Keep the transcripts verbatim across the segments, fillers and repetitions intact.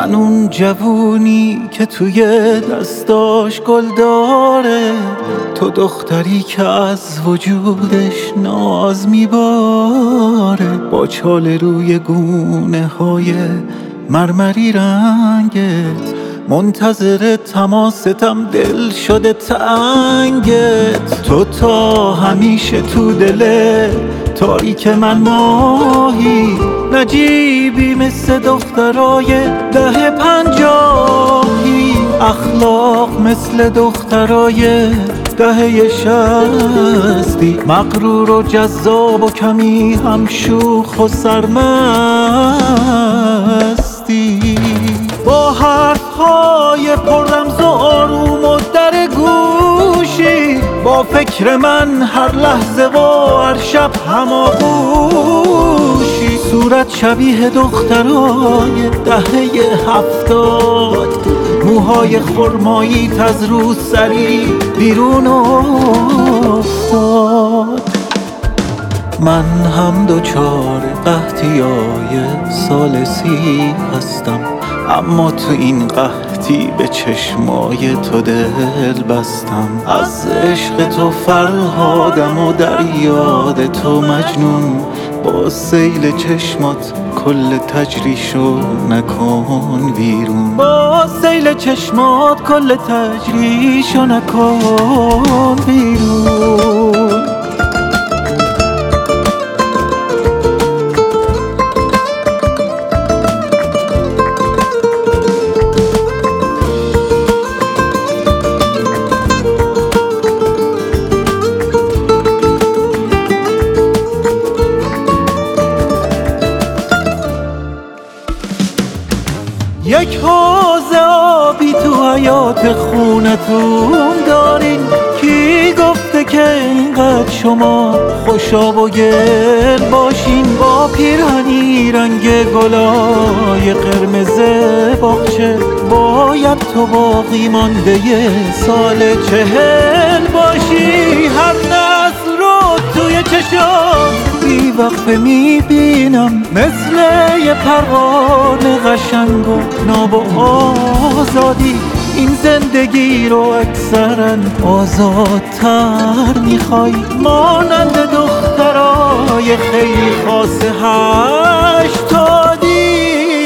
من اون جوونی که توی دستاش گل داره، تو دختری که از وجودش ناز میباره، با چال روی گونه های مرمری رنگت، منتظر تماستم دل شده تنگت. تو تا همیشه تو دل تاریک من ماهی، نجیبی مثل دخترای ده پنجاهی، اخلاق مثل دخترای دهه شصتی، مغرور و جذاب و کمی هم شوخ و سرمستی، با حرفهای پر رمز و آروم و در گوشی، با فکر من هر لحظه و هر شب هماغوشی، صورت شبیه دخترای دهه هفتاد، موهای خرمایی از رو سری بیرون افتاد. من هم دوچار قحطیای سال سی هستم، اما تو این قحطی به چشمای تو دل بستم. از عشق تو فرهادم و در یاد تو مجنون، با سیل چشمات کل تجریشو نکن ویرون، با سیل چشمات کل تجریشو نکن ویرون. یک حوض آبی تو حیاط خونتون دارین، کی گفته که اینقدر شما خوشاب و گل باشین؟ با پیرهنی رنگ گلای قرمز باغچه، باید تو باقی مانده سال چهل باشی. هر نسل رو توی چشام بی وقفه میبینم، مثل یه پروانه قشنگ و ناب و آزادی، این زندگی رو اکثرا آزادتر میخوای، مانند دخترای خیلی خاص هشتادی.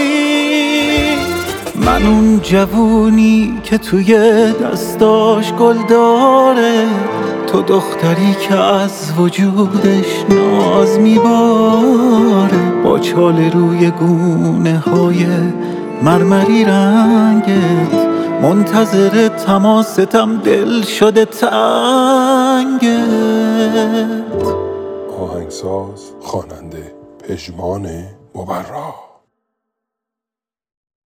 من اون جوونی که توی دستاش گل داره، تو دختری که از وجودش ناز میباره، با چال روی گونه های مرمری رنگت، منتظر تماستم دل شده تنگت. آهنگساز خواننده پژمان مبرا.